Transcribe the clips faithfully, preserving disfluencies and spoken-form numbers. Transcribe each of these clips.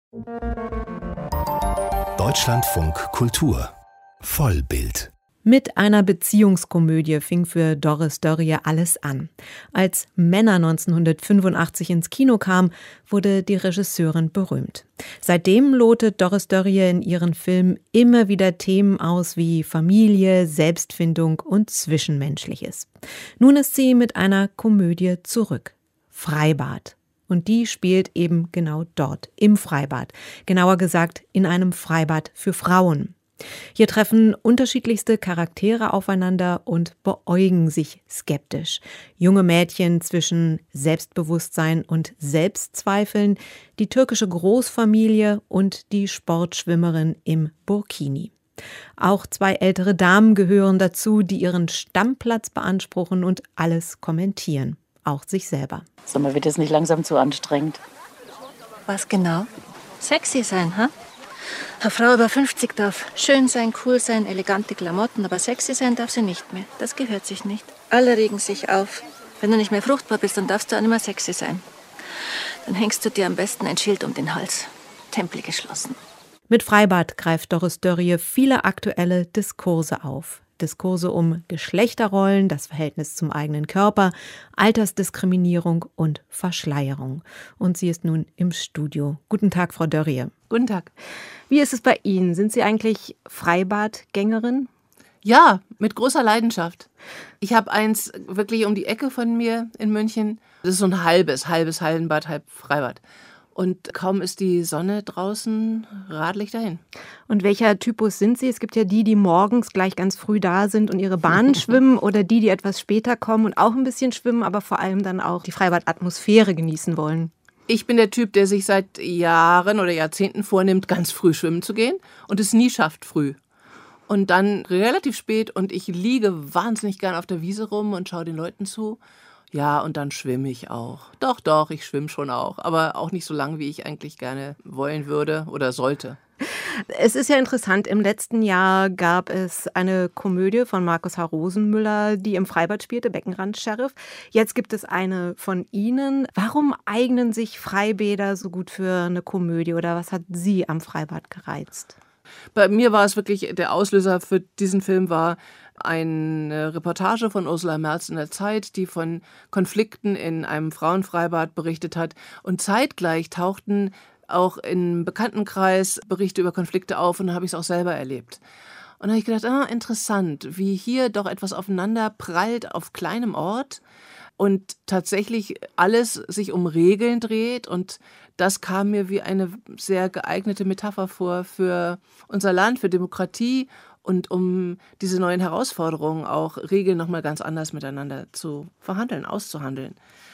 Deutschlandfunk Kultur Vollbild. Mit einer Beziehungskomödie fing für Doris Dörrie alles an. Als Männer neunzehnhundertfünfundachtzig ins Kino kam, wurde die Regisseurin berühmt. Seitdem lotet Doris Dörrie in ihren Filmen immer wieder Themen aus wie Familie, Selbstfindung und Zwischenmenschliches. Nun ist sie mit einer Komödie zurück. Freibad. Und die spielt eben genau dort, im Freibad. Genauer gesagt in einem Freibad für Frauen. Hier treffen unterschiedlichste Charaktere aufeinander und beäugen sich skeptisch. Junge Mädchen zwischen Selbstbewusstsein und Selbstzweifeln, die türkische Großfamilie und die Sportschwimmerin im Burkini. Auch zwei ältere Damen gehören dazu, die ihren Stammplatz beanspruchen und alles kommentieren. Auch sich selber. Sag mal, wird das nicht langsam zu anstrengend? Was genau? Sexy sein, ha? Eine Frau über fünfzig darf schön sein, cool sein, elegante Klamotten, aber sexy sein darf sie nicht mehr. Das gehört sich nicht. Alle regen sich auf. Wenn du nicht mehr fruchtbar bist, dann darfst du auch nicht mehr sexy sein. Dann hängst du dir am besten ein Schild um den Hals. Tempel geschlossen. Mit Freibad greift Doris Dörrie viele aktuelle Diskurse auf. Diskurse um Geschlechterrollen, das Verhältnis zum eigenen Körper, Altersdiskriminierung und Verschleierung. Und sie ist nun im Studio. Guten Tag, Frau Dörrie. Guten Tag. Wie ist es bei Ihnen? Sind Sie eigentlich Freibadgängerin? Ja, mit großer Leidenschaft. Ich habe eins wirklich um die Ecke von mir in München. Das ist so ein halbes, halbes Hallenbad, halb Freibad. Und kaum ist die Sonne draußen, radel ich dahin. Und welcher Typus sind Sie? Es gibt ja die, die morgens gleich ganz früh da sind und ihre Bahnen schwimmen oder die, die etwas später kommen und auch ein bisschen schwimmen, aber vor allem dann auch die Freibad-Atmosphäre genießen wollen. Ich bin der Typ, der sich seit Jahren oder Jahrzehnten vornimmt, ganz früh schwimmen zu gehen und es nie schafft früh. Und dann relativ spät und ich liege wahnsinnig gern auf der Wiese rum und schaue den Leuten zu. Ja, und dann schwimme ich auch. Doch, doch, ich schwimme schon auch. Aber auch nicht so lang, wie ich eigentlich gerne wollen würde oder sollte. Es ist ja interessant, im letzten Jahr gab es eine Komödie von Markus H. Rosenmüller, die im Freibad spielte, Beckenrand-Sheriff. Jetzt gibt es eine von Ihnen. Warum eignen sich Freibäder so gut für eine Komödie oder was hat Sie am Freibad gereizt? Bei mir war es wirklich, der Auslöser für diesen Film war eine Reportage von Ursula Merz in der Zeit, die von Konflikten in einem Frauenfreibad berichtet hat. Und zeitgleich tauchten auch im Bekanntenkreis Berichte über Konflikte auf und dann habe ich es auch selber erlebt. Und dann habe ich gedacht, ah, interessant, wie hier doch etwas aufeinander prallt auf kleinem Ort und tatsächlich alles sich um Regeln dreht. Und das kam mir wie eine sehr geeignete Metapher vor für unser Land, für Demokratie und um diese neuen Herausforderungen auch Regeln nochmal ganz anders miteinander zu verhandeln, auszuhandeln.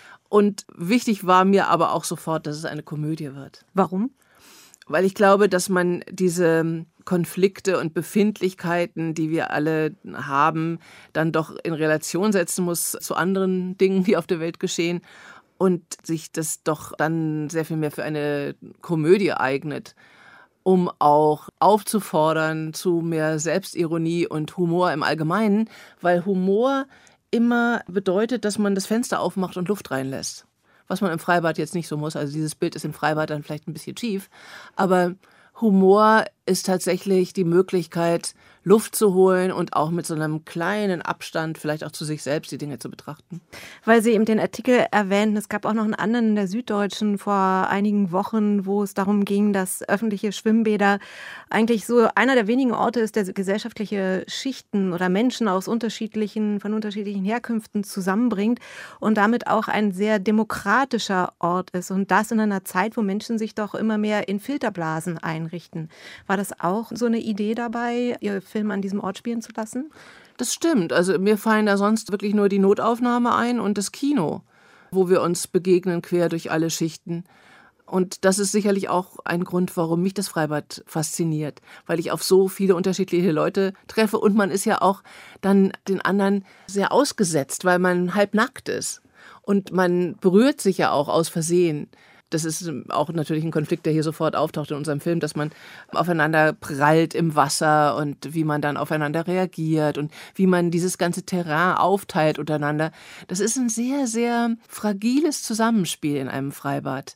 Und wichtig war mir aber auch sofort, dass es eine Komödie wird. Warum? Weil ich glaube, dass man diese Konflikte und Befindlichkeiten, die wir alle haben, dann doch in Relation setzen muss zu anderen Dingen, die auf der Welt geschehen und sich das doch dann sehr viel mehr für eine Komödie eignet, um auch aufzufordern zu mehr Selbstironie und Humor im Allgemeinen, weil Humor immer bedeutet, dass man das Fenster aufmacht und Luft reinlässt. Was man im Freibad jetzt nicht so muss. Also dieses Bild ist im Freibad dann vielleicht ein bisschen schief. Aber Humor ist tatsächlich die Möglichkeit, Luft zu holen und auch mit so einem kleinen Abstand vielleicht auch zu sich selbst die Dinge zu betrachten. Weil Sie eben den Artikel erwähnten, es gab auch noch einen anderen in der Süddeutschen vor einigen Wochen, wo es darum ging, dass öffentliche Schwimmbäder eigentlich so einer der wenigen Orte ist, der gesellschaftliche Schichten oder Menschen aus unterschiedlichen, von unterschiedlichen Herkünften zusammenbringt und damit auch ein sehr demokratischer Ort ist. Und das in einer Zeit, wo Menschen sich doch immer mehr in Filterblasen einrichten. War das auch so eine Idee dabei, Ihr Film an diesem Ort spielen zu lassen? Das stimmt. Also mir fallen da sonst wirklich nur die Notaufnahme ein und das Kino, wo wir uns begegnen quer durch alle Schichten. Und das ist sicherlich auch ein Grund, warum mich das Freibad fasziniert, weil ich auf so viele unterschiedliche Leute treffe und man ist ja auch dann den anderen sehr ausgesetzt, weil man halb nackt ist und man berührt sich ja auch aus Versehen. Das ist auch natürlich ein Konflikt, der hier sofort auftaucht in unserem Film, dass man aufeinander prallt im Wasser und wie man dann aufeinander reagiert und wie man dieses ganze Terrain aufteilt untereinander. Das ist ein sehr, sehr fragiles Zusammenspiel in einem Freibad.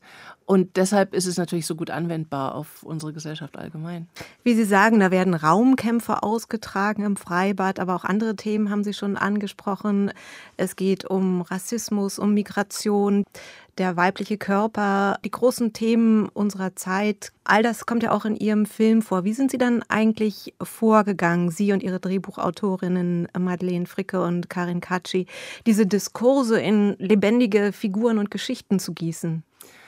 Und deshalb ist es natürlich so gut anwendbar auf unsere Gesellschaft allgemein. Wie Sie sagen, da werden Raumkämpfe ausgetragen im Freibad, aber auch andere Themen haben Sie schon angesprochen. Es geht um Rassismus, um Migration, der weibliche Körper, die großen Themen unserer Zeit. All das kommt ja auch in Ihrem Film vor. Wie sind Sie dann eigentlich vorgegangen, Sie und Ihre Drehbuchautorinnen Madeleine Fricke und Karin Katschi, diese Diskurse in lebendige Figuren und Geschichten zu gießen?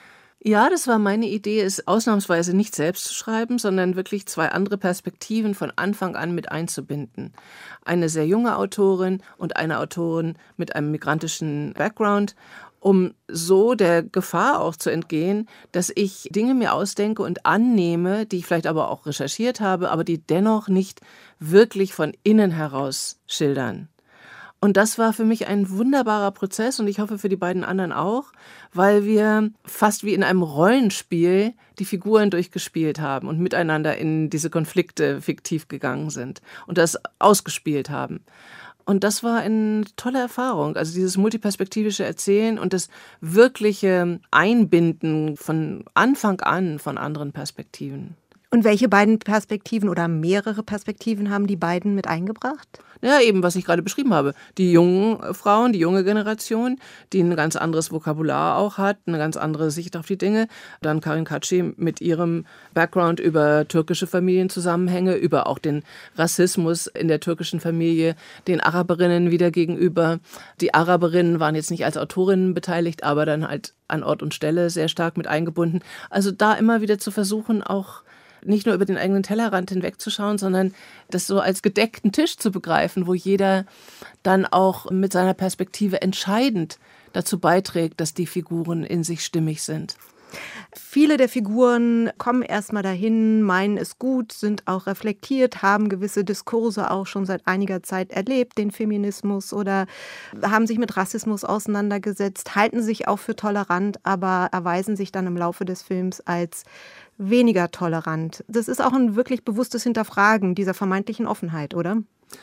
Ja, das war meine Idee, es ausnahmsweise nicht selbst zu schreiben, sondern wirklich zwei andere Perspektiven von Anfang an mit einzubinden. Eine sehr junge Autorin und eine Autorin mit einem migrantischen Background, um so der Gefahr auch zu entgehen, dass ich Dinge mir ausdenke und annehme, die ich vielleicht aber auch recherchiert habe, aber die dennoch nicht wirklich von innen heraus schildern. Und das war für mich ein wunderbarer Prozess und ich hoffe für die beiden anderen auch, weil wir fast wie in einem Rollenspiel die Figuren durchgespielt haben und miteinander in diese Konflikte fiktiv gegangen sind und das ausgespielt haben. Und das war eine tolle Erfahrung, also dieses multiperspektivische Erzählen und das wirkliche Einbinden von Anfang an von anderen Perspektiven. Und welche beiden Perspektiven oder mehrere Perspektiven haben die beiden mit eingebracht? Ja, eben, was ich gerade beschrieben habe. Die jungen Frauen, die junge Generation, die ein ganz anderes Vokabular auch hat, eine ganz andere Sicht auf die Dinge. Dann Karin Katschi mit ihrem Background über türkische Familienzusammenhänge, über auch den Rassismus in der türkischen Familie, den Araberinnen wieder gegenüber. Die Araberinnen waren jetzt nicht als Autorinnen beteiligt, aber dann halt an Ort und Stelle sehr stark mit eingebunden. Also da immer wieder zu versuchen, auch nicht nur über den eigenen Tellerrand hinwegzuschauen, sondern das so als gedeckten Tisch zu begreifen, wo jeder dann auch mit seiner Perspektive entscheidend dazu beiträgt, dass die Figuren in sich stimmig sind. Viele der Figuren kommen erstmal dahin, meinen es gut, sind auch reflektiert, haben gewisse Diskurse auch schon seit einiger Zeit erlebt, den Feminismus, oder haben sich mit Rassismus auseinandergesetzt, halten sich auch für tolerant, aber erweisen sich dann im Laufe des Films als weniger tolerant. Das ist auch ein wirklich bewusstes Hinterfragen dieser vermeintlichen Offenheit, oder?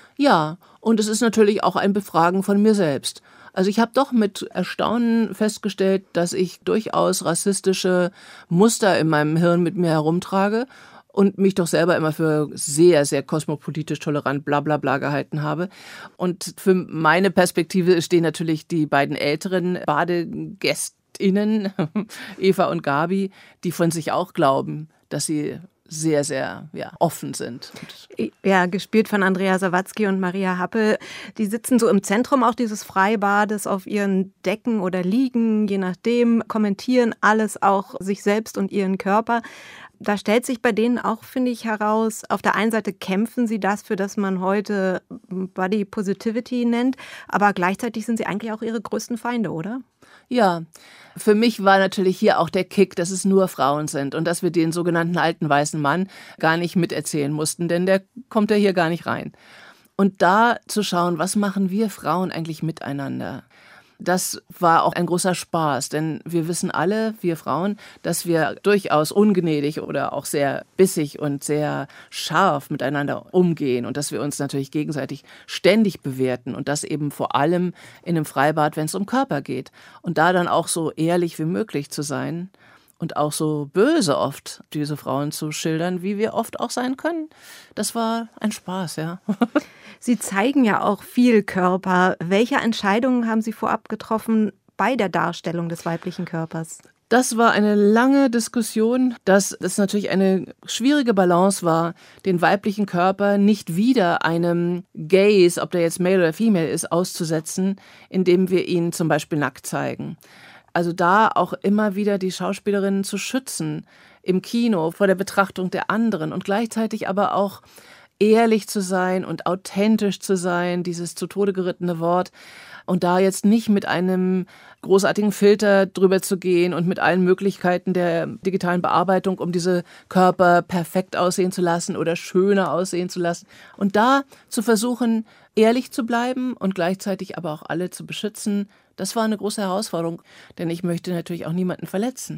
Ja, und es ist natürlich auch ein Befragen von mir selbst. Also ich habe doch mit Erstaunen festgestellt, dass ich durchaus rassistische Muster in meinem Hirn mit mir herumtrage und mich doch selber immer für sehr, sehr kosmopolitisch tolerant bla bla bla gehalten habe. Und für meine Perspektive stehen natürlich die beiden älteren Badegästinnen, Eva und Gabi, die von sich auch glauben, dass sie sehr, sehr ja, offen sind. Ja, gespielt von Andrea Sawatzki und Maria Happel. Die sitzen so im Zentrum auch dieses Freibades auf ihren Decken oder liegen, je nachdem, kommentieren alles, auch sich selbst und ihren Körper. Da stellt sich bei denen auch, finde ich, heraus, auf der einen Seite kämpfen sie das, für das man heute Body Positivity nennt, aber gleichzeitig sind sie eigentlich auch ihre größten Feinde, oder? Ja, für mich war natürlich hier auch der Kick, dass es nur Frauen sind und dass wir den sogenannten alten weißen Mann gar nicht miterzählen mussten, denn der kommt ja hier gar nicht rein. Und da zu schauen, was machen wir Frauen eigentlich miteinander? Das war auch ein großer Spaß, denn wir wissen alle, wir Frauen, dass wir durchaus ungnädig oder auch sehr bissig und sehr scharf miteinander umgehen und dass wir uns natürlich gegenseitig ständig bewerten und das eben vor allem in einem Freibad, wenn es um Körper geht. Und da dann auch so ehrlich wie möglich zu sein und auch so böse oft diese Frauen zu schildern, wie wir oft auch sein können, das war ein Spaß, ja. Sie zeigen ja auch viel Körper. Welche Entscheidungen haben Sie vorab getroffen bei der Darstellung des weiblichen Körpers? Das war eine lange Diskussion, dass es natürlich eine schwierige Balance war, den weiblichen Körper nicht wieder einem Gaze, ob der jetzt male oder female ist, auszusetzen, indem wir ihn zum Beispiel nackt zeigen. Also da auch immer wieder die Schauspielerinnen zu schützen im Kino vor der Betrachtung der anderen und gleichzeitig aber auch ehrlich zu sein und authentisch zu sein, dieses zu Tode gerittene Wort. Und da jetzt nicht mit einem großartigen Filter drüber zu gehen und mit allen Möglichkeiten der digitalen Bearbeitung, um diese Körper perfekt aussehen zu lassen oder schöner aussehen zu lassen. Und da zu versuchen, ehrlich zu bleiben und gleichzeitig aber auch alle zu beschützen, das war eine große Herausforderung, denn ich möchte natürlich auch niemanden verletzen.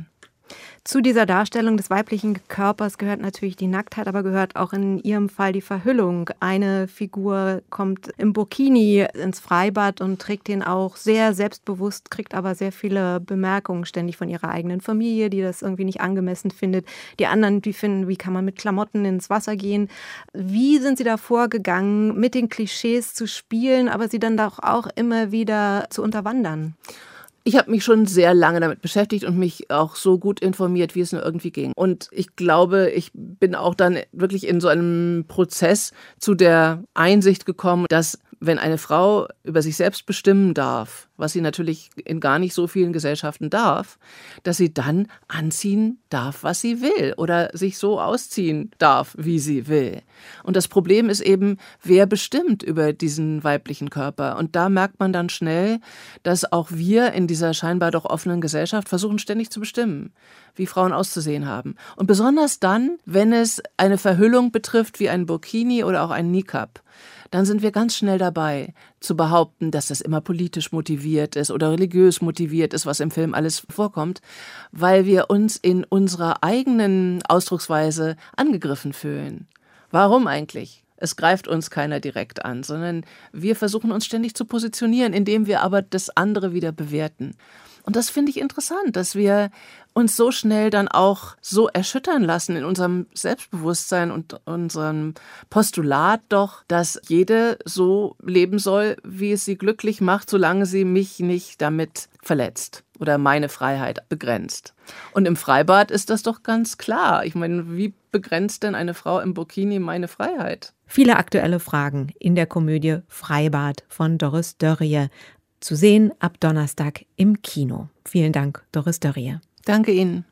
Zu dieser Darstellung des weiblichen Körpers gehört natürlich die Nacktheit, aber gehört auch in Ihrem Fall die Verhüllung. Eine Figur kommt im Burkini ins Freibad und trägt den auch sehr selbstbewusst, kriegt aber sehr viele Bemerkungen ständig von ihrer eigenen Familie, die das irgendwie nicht angemessen findet. Die anderen, die finden, wie kann man mit Klamotten ins Wasser gehen? Wie sind Sie da vorgegangen, mit den Klischees zu spielen, aber sie dann doch auch immer wieder zu unterwandern? Ich habe mich schon sehr lange damit beschäftigt und mich auch so gut informiert, wie es nur irgendwie ging. Und ich glaube, ich bin auch dann wirklich in so einem Prozess zu der Einsicht gekommen, dass wenn eine Frau über sich selbst bestimmen darf, was sie natürlich in gar nicht so vielen Gesellschaften darf, dass sie dann anziehen darf, was sie will oder sich so ausziehen darf, wie sie will. Und das Problem ist eben, wer bestimmt über diesen weiblichen Körper? Und da merkt man dann schnell, dass auch wir in dieser scheinbar doch offenen Gesellschaft versuchen ständig zu bestimmen, wie Frauen auszusehen haben. Und besonders dann, wenn es eine Verhüllung betrifft, wie ein Burkini oder auch ein Niqab, dann sind wir ganz schnell dabei, zu behaupten, dass das immer politisch motiviert ist oder religiös motiviert ist, was im Film alles vorkommt, weil wir uns in unserer eigenen Ausdrucksweise angegriffen fühlen. Warum eigentlich? Es greift uns keiner direkt an, sondern wir versuchen uns ständig zu positionieren, indem wir aber das andere wieder bewerten. Und das finde ich interessant, dass wir uns so schnell dann auch so erschüttern lassen in unserem Selbstbewusstsein und unserem Postulat doch, dass jede so leben soll, wie es sie glücklich macht, solange sie mich nicht damit verletzt oder meine Freiheit begrenzt. Und im Freibad ist das doch ganz klar. Ich meine, wie begrenzt denn eine Frau im Burkini meine Freiheit? Viele aktuelle Fragen in der Komödie Freibad von Doris Dörrie. Zu sehen ab Donnerstag im Kino. Vielen Dank, Doris Dörrie. Danke Ihnen.